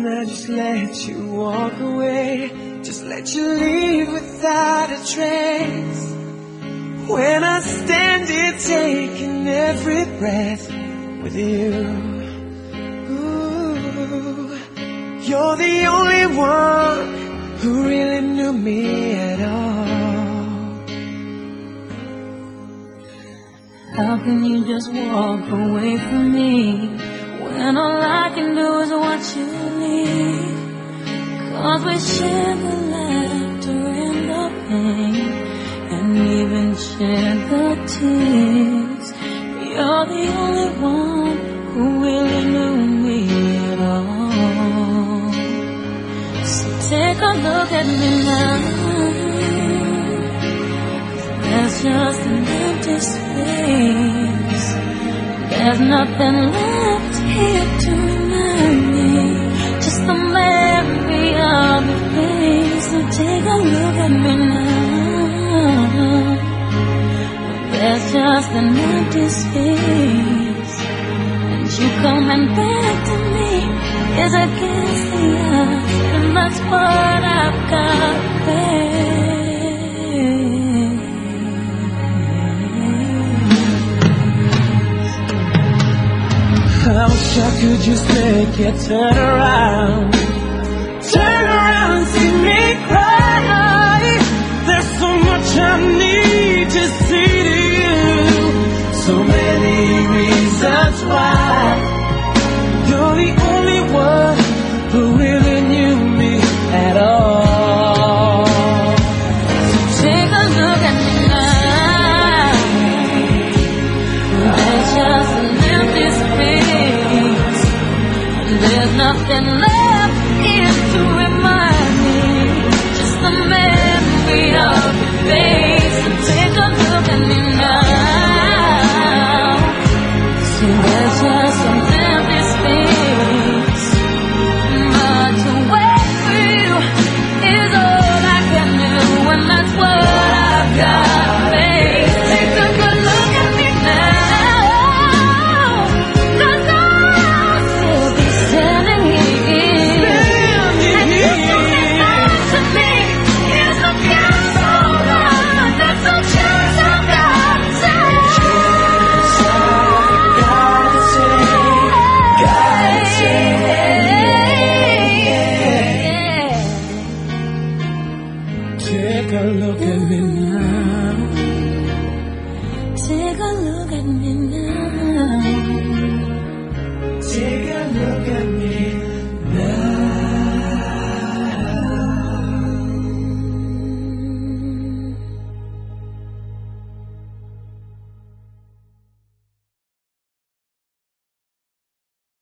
I just let you walk away, just let you leave without a trace. When I stand here taking every breath with you, ooh, you're the only one who really knew me at all. How can you just walk away from me when all I can do is watch you leave? 'Cause we share the laughter and the pain, and even share the tears. You're the only one who really knew me at all. So take a look at me now. There's just an empty space. There's nothing left here to remind me, just the memory of your face. So take a look at me now. There's just an empty space, and you coming back to me is against the odds, and that's what I've got to face. I wish I could just make you turn around and see me cry. There's so much I need to say to you, so many reasons why. You're the only one who really knew me at all. So take a look at me now. There's just an empty space. There's nothing left